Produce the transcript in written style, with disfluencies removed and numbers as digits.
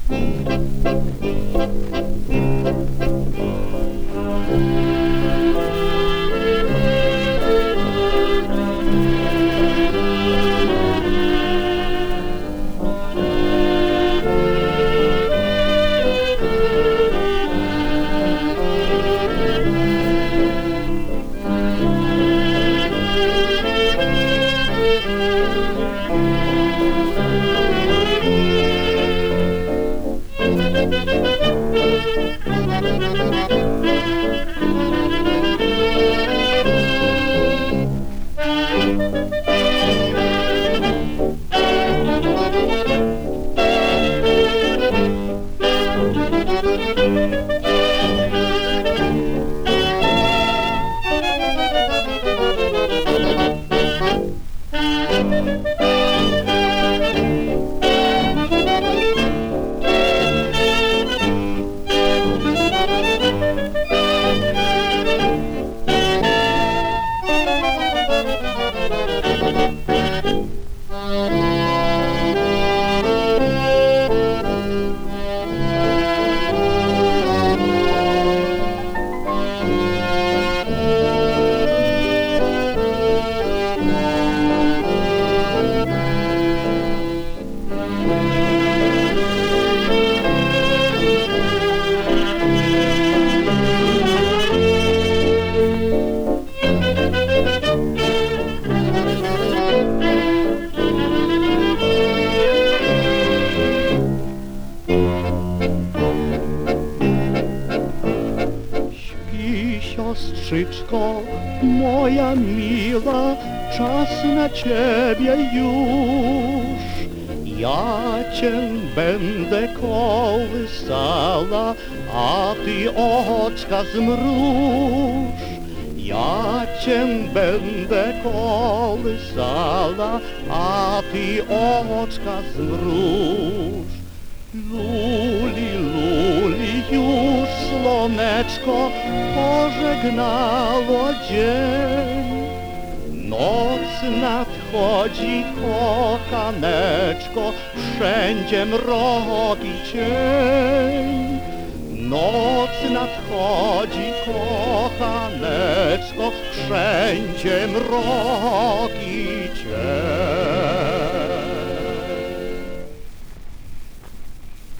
Siostrzyczko moja miła, czas na ciebie już. Ja cię będę kołysała, a ty oczka zmruż. Ja cię będę kołysała, a ty oczka zmruż. Luli, luli, już słoneczko pożegnało dzień. Noc nadchodzi, kochaneczko, wszędzie mrok i cień. Noc nadchodzi, kochaneczko, wszędzie mrok i cień.